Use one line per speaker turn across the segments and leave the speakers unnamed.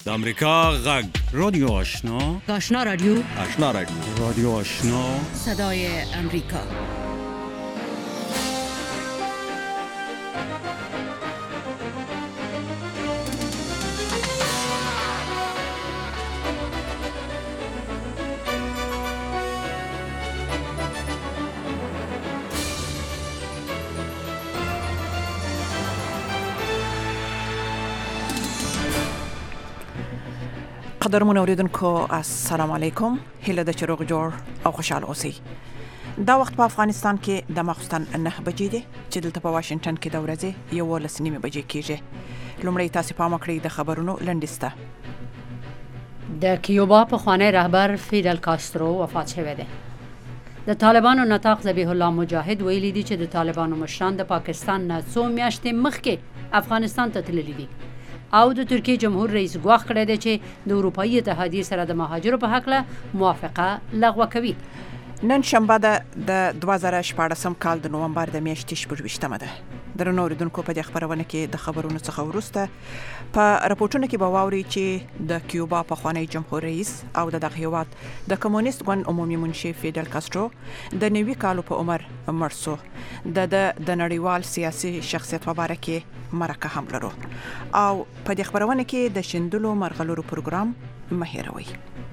د امریکا غږ رادیو آشنا
آشنا رادیو
رادیو آشنا
صدای امریکا.
قدرمن اوریدونکو السلام علیکم، هیله د چروغ جوړ او خوشاله اوسئ. دا وخت په افغانستان کې د ماخوستن 9 بجې دي چې دلته په واشنگټن کې د ورځې 11:30 بجې کېږي. لومړی تاسو پام وکړئ د خبرونو لنډیسته.
د کیوبا پخوانی رهبر فیدل کاسترو وفات شوی دی. د طالبانو نطاق ذبیح الله مجاهد ویلي دي چې د طالبانو مشران د پاکستان نه څو میاشتې مخکې افغانستان ته تللي دي او د ترکیه جمهور رئیس ګواښ کړی دی چې د اروپایي اتحادیې سره د مهاجرو په حق موافقه لغوه کوي.
نن شنبه د 2014 کال د نومبر د میاشتې 26مه ده. درنو اوریدونکو، په دې خبرونه کې د خبرونو څخه وروسته په راپورټونو کې به واوري چې د کیوبا پخوانی جمهور رئیس او د دغه هیواد د کمونیست ګوند عمومي منشي فیدل کاسترو د 90 کالو په عمر مړ شو. د نړیوال سیاسي شخصیت په اړه کې مرکه هم لرو او په دې خبرونه کې د شندلو مرغلرو پروګرام مهیروي.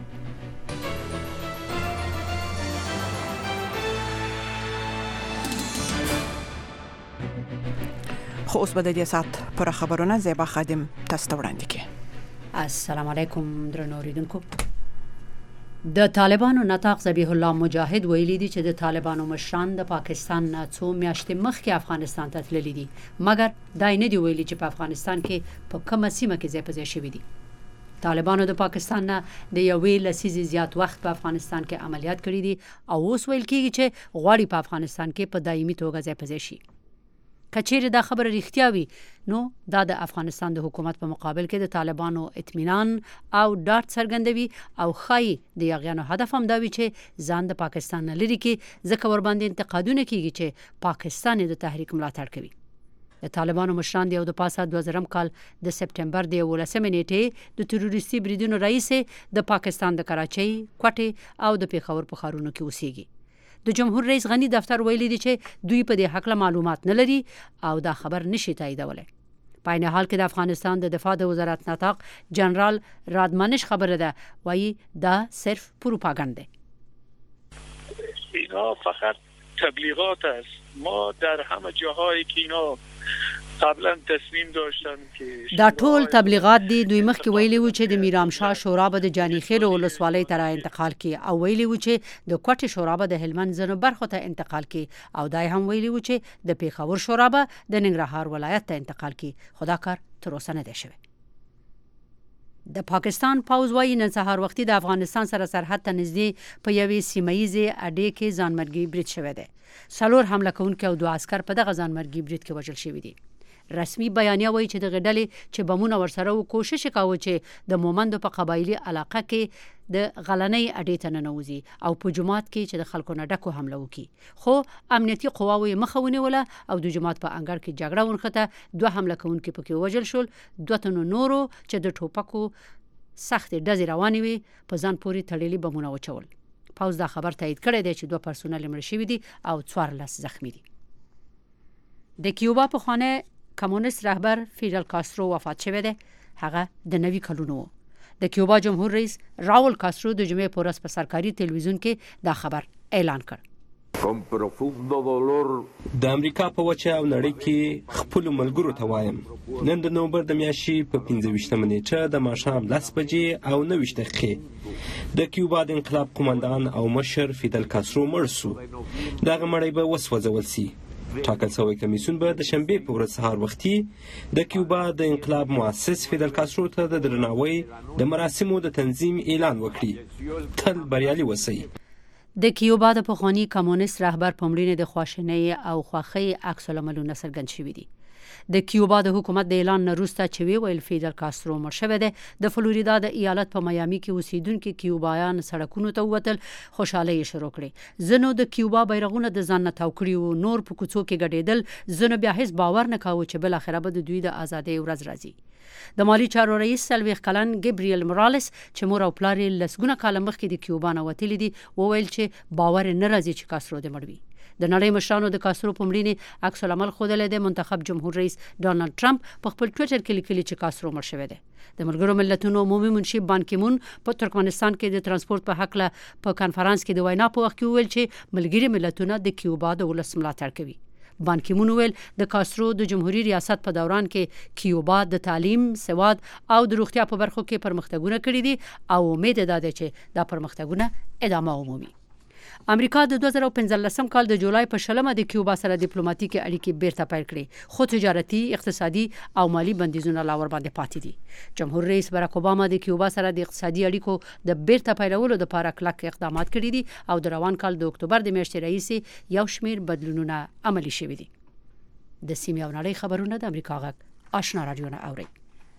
خو اوس به د دې سات پر خبرونه زیبا خادم تاسو ته وړاندې کړي.
السلام علیکم درنو اوریدونکو. د طالبانو نطاق ذبیح الله مجاهد ویلي دي چې د طالبانو مشران د پاکستان نه څو میاشتې مخکې افغانستان ته تللي دي، مګر دا نه دی ویلي چې په افغانستان کې په کومه سیمه کې ځای په ځای شوي دي. طالبانو د پاکستان نه د یوې لسیزې زیات وخت په افغانستان کې عملیات کړي دي او اوس ویل کېږي چې غواړي په افغانستان کې په دایمي توګه ځای په ځای شي. کچېرې دا خبره رښتیا وي نو دا د افغانستان د حکومت په مقابل کې د طالبانو اطمینان او ډاډ څرګندوي او ښایي د یاغیانو هدف هم دا وي چې ځان د پاکستان نه لرې کړي، ځکه ورباندې انتقادونه کېږي چې پاکستان د تحریک ملاتړ کوي. د طالبانو مشران د یو د پاسه 2000 کال د سپټمبر د 11 نیټې د تروریستي بریدونو رئیس د پاکستان د کراچۍ، کوټې او د پیښور په ښارونو کې اوسېږي. د جمهور رئیس غنی دفتر ویلي دی چې دوی په دې حق معلومات نه لري او دا خبر نشي تاییدولی. په عین حال کې د افغانستان د دفاع د وزارت نطاق جنرال رادمنش خبره ده، وایي دا صرف پروپاگانده.
اینا فقط تبلیغات است. ما در همه جاهایی که اینا قبلا تصمیم داشتن که
دا ټول تبلیغات دي. دوی مخکې ویلي و چې د میرامشاه شورا به د جانی خیل ولسوالۍ ته انتقال کی او ویلي و چې د کوټې شورا به د هلمند ځینو برخو ته انتقال کی او دای هم ویلي و چې د پیښور شورا به د ننګرهار ولایت ته انتقال کی. خدا کار تر اوسه نه دی شوی. د پاکستان پوځ وايي نن سهار وختي د افغانستان سره سرحد ته نږدې په یوې سیمایي اډې کې ځانمرګي برید شوی دی. 4 حمله کوونکي او 2 عسكر په دغه ځانمرګي برید کې وژل شوي دي. رسمي بیانیه وایي چې د غډلې چې بمونه ورسره و کوشش کاوه چې د مومندو په قبایلی علاقه کې د غلنۍ اډې ته ننوځي او په جماعت کې چې د خلکو نه ډکو حمله وکړي، خو امنیتي قواوو یې مخه ونیوله او د جماعت په انګړ کې جګړه ونښته. 2 حمله کوونکي پکې وژل شول، 2 تنو نورو چې د ټوپکو سختې ډزې روانې وي په ځان پورې تړلي بمونه وچول. پوځ دا خبر تایید کړی دی چې 2 پرسونل مړه شوي دي او 14 زخمی دي. د کیوبا پخوانی کمونیست رهبر فیدل کاسترو وفات شوی دی. هغه د 90 کلونو و. د کیوبا جمهور رئیس راول کاسترو د جمعې په ورځ په سرکاري تلویزیون کې دا خبر اعلان کړ.
د امریکا په وچه او نړۍ کې خپل ملګرو ته وایم، نن د نومبر د میاشتې په 25مه نیټه د ماښام 10 بجې او 90 دقیقې د کیوبا د انقلاب قومندان او مشر فیدل کاسترو مړ شو. دغه مړی به وسوځول شي. ټاکل شوی کمیسیون به د شنبې په ورځ سهار وختي د کیوبا د انقلاب مؤسس فیدل کاسترو ته د درناوي د مراسمو د تنظیم اعلان وکړي. تل بریالي اوسئ.
د کیوبا د پخوانی کمونیست رهبر په مړینې د خواشینۍ او خوښۍ عکس العملونه څرګند شوي دي. د کیوبا د حکومت د اعلان نه وروسته چې ویل فیدل کاسترو مړ شوی دی، د فلوریدا د ایالت په میامي کې اوسیدونکي کیوبایان سړکونو ته ووتل، خوشحالي یې شروع کړې. ځینو د کیوبا بیرغونه د ځان نه تاو کړي وو، نور په کوڅو کې ګډېدل، ځینو بیا هیڅ باور نه کاوه چې بل اخره به د دوی د ازادۍ ورځ راځي. د مالی چارو رئیس سلويخ کلن ګبريل مورالس چې مور او پلار لسګونه کاله مخکې د کیوبا نه وتلي دي وویل چې باور نه راځي چې کاسترو د مړوي. د نړۍ مشرانو د کاسترو په مړینې عکس العمل ښودلی دی. منتخب جمهور رئیس ډانلډ ټرمپ په خپل ټویټر کې لیکلي چې کاسترو مړ شوی دی. د ملګرو ملتونو عمومي منشي بان کی مون په ترکمنستان کې د ترانسپورت په حق له په کانفرنس کې د وینا په وخت کې وویل چې ملګري ملتونه د کیوبا د ولس ملاتړ کوي. بان کی مون ویل د کاسترو د جمهوریت ریاست په دوران کې کیوبا د تعلیم، سواد او د روغتیا په برخو کې پرمختګونه کړي دي او امید ده چې دا پرمختګونه ادامه ومومي. امریکا د 2015 کال د جولای په 20 د کیوبا سره ډیپلوماټیکي اړیکې بیرته پیل کړې، خو تجارتي، اقتصادي او مالی بندیزونه لا ور باندې پاتې دي. جمهور رئیس باراک اوباما د کیوبا سره د اقتصادي اړیکو د بیرته پیلولو لپاره کلک اقدامات کړي دي او د روان کال د اکتوبر د میاشتې رئیس یو شمیر بدلونونه عملي شوي دي. د سیمې او نړۍ خبرونه د امریکا غږ آشنا رادیو نه اوري.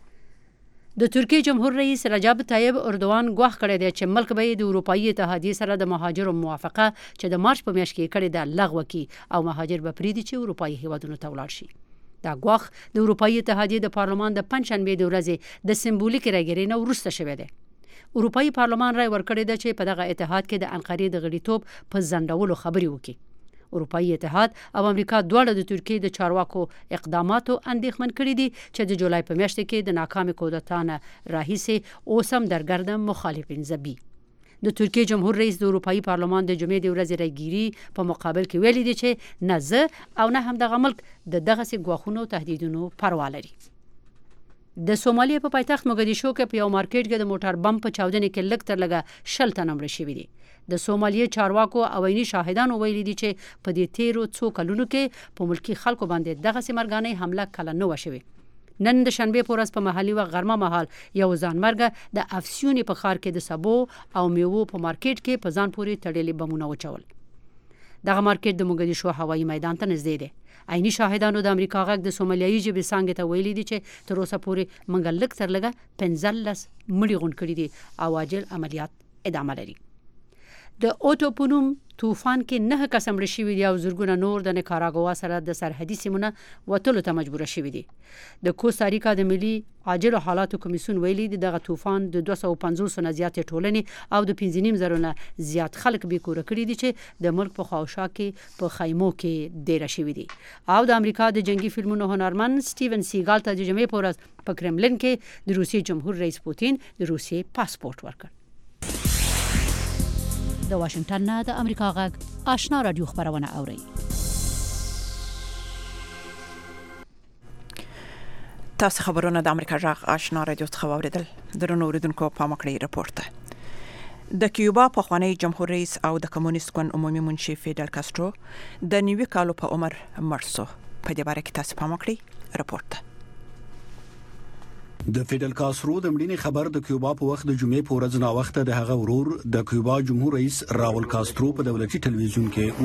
د ترکیه جمهور رئیس رجب طیب اردوغان ګواښ کړی دی چې ملک به د اروپایي اتحادیې سره د مهاجرو موافقه چې د مارچ په میاشت کې کړې ده لغوه کړي او مهاجر به پرېږدي چې اروپایي هیوادونو ته ولاړ شي. دا ګواښ د اروپایي اتحادیې د پارلمان د پنجشنبې د ورځې د سمبولیک رایګیرۍ نه وروسته شوی دی. اروپایي پارلمان رای ورکړی دی چې په دغه اتحاد کې د انقرې د غړیتوب په ځنډولو خبرې وکړي. اروپایي اتحاد او امریکا دواړه د ترکیې د چارواکو اقداماتو اندېښمن کړي دي چې د جولای په میاشت کې د ناکامې کودتا نه راهیسې اوس هم درګرده مخالفین ځبي. د ترکیې جمهور رئیس د اروپایي پارلمان د جمعې د ورځې رایګیري په مقابل کې ویلي دي چې نه زه او نه هم دغه ملک د دغسې ګواښونو او تهدیدونو پروا لري. د سومالیا په پایتخت موګدیشو کې په یو مارکیټ کې د موټر بم په چاودنې کې لږ تر لږه 60 تنه مړه شوي دي. د سومالیا چارواکو او عیني شاهدانو ویلي دي چې په دې تیرو څو کلونو کې په ملکی خلکو باندې دغسې مرګانۍ حمله کله نه وه شوې. نن د شنبې په ورځ په محلي وخت غرمه مهال یو ځانمرګه د افسیونې په ښار کې د سبو او میوو په مارکیټ کې په ځان پورې تړلي بمونه وچول. دغه مارکیټ د موګدیشو هوایي میدان ته نږدې دی. عیني شاهدانو د امریکا غږ د سومالیایي ژبې څانګې ته ویلي دي چې تر اوسه پورې موږ لږ تر لږه 15 مړي غونډ کړي دي او عاجل عملیات ادامه لري. د اوټوپونوم طوفان کې 9 کسان مړه شوي دي او زرګونه نور د نیکاراګوا سره د سرحدي سیمونه وتلو ته مجبور شوي دي. د کوستاریکا د ملي عاجل حالاتو کمیسیون ویلي دي دغه طوفان د 250 نه زیات ټولنې او د 5.5 نه زیات خلک به کور کړی دي چې د ملک په خواوشا کې په خیمو کې ډیر شوي دي. او د امریکا د جنگي فلمونو هنرمند سټیون سیګال ته د جمعې په ورځ په کرملین کې د روسیې جمهور رئیس پوتین د روسیې پاسپورت ورکړ. د واشنگټن نه د امریکا غږ آشنا رادیو خبرونه اوري.
تاسو خبرونه د امریکا غږ آشنا رادیو څخه واوریدل. درنو اوریدونکو پام وکړئ راپورته. د کیوبا پخوانی جمهور رئیس او د کمونیست ګوند عمومي منشي فیدل کاسترو د 90 کالو په عمر مړ شو. په دې باره کې تاسو پام وکړئ راپورته.
د فیدل کاسترو د مړینې خبر د کیوبا په وخت د جمعې په ورځ نا وخت د هغه ورور د کیوبا جمهور رئیس راول کاسترو په دولتي ټلویزیون کې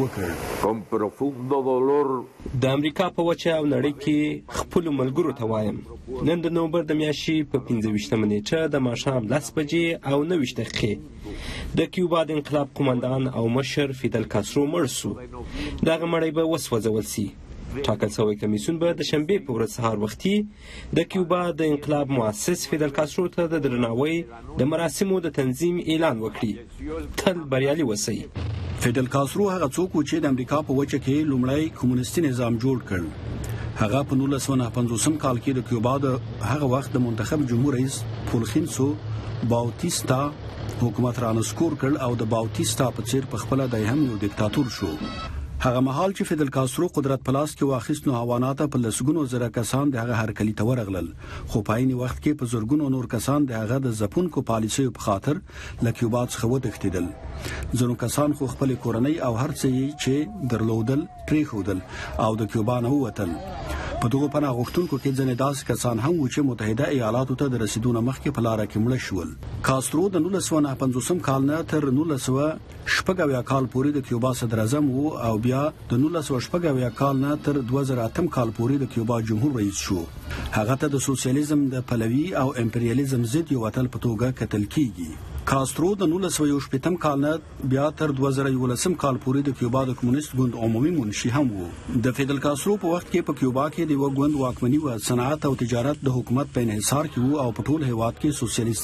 وکړ.
د امریکا په وچه او نړۍ کې خپل ملګرو ته وایم نن د نومبر د میاشتې په 15 نیټه د ماښام 10 بجې او 9 دقیقې د کیوبا د انقلاب قومندان او مشر فیدل کاسترو مړ شو. دغه مړی به وسوځول شي. ټاکل شوی کمیسیون به د شنبې په ورځ سهار وختي د کیوبا د انقلاب مؤسس فیدل کاسترو ته د درناوي د مراسمو د تنظیم اعلان وکړي. تل بریالي وسی.
فیدل کاسترو هغه څوک چې د امریکا په وچه کې لومړی کمونیستي نظام جوړ کړ. هغه په 1950 کال کې د کیوبا د هغه وخت د منتخب جمهور رئیس فولخینسو باوتیستا حکومت رانسکور کړ او د باوتیستا په څیر په خپل د هم یو دیکتاتور شو. هغه مهال چې فیدل کاسترو قدرت پلاس کې واخیست نو حیوانات په لسګونو زره کسان د هغه هرکلی ته ورغلل، خو په عین وخت کې په زورګونو نور کسان د هغه د ځپونکو پالیسیو په خاطر له کیوبا څخه وتښتیدل. ځینو کسان خو خپل کورنۍ او هر څه چې درلودل پریښودل او د کیوبا نه ووتل. په دغه پناه غوښتونکو کې ځینې داسې کسان هم و چې متحده ایالاتو ته د رسیدو نه مخکې په لاره کې مړه شول. کاسترو د 1950 کال نه تر 1960 کال پورې د کیوبا صدر اعظم وو او بیا د 1960 کال نه تر 2008 کال پورې د کیوبا جمهور رئیس شو. هغه ته د سوسیالیزم د پلوي او امپریالیزم ضد یو وطن په توګه کتل کیږي. کاسترو د 1918 کال نه بیا تر 2011 کال پورې د کیوبا د کمونیست ګوند عمومي منشي هم وو. د فیدل کاسترو په وخت کې په کیوبا کې د ګوند واکمني او صنعت او تجارت د حکومت په انحصار کې وو او په ټول هیواد کې سوسیالیست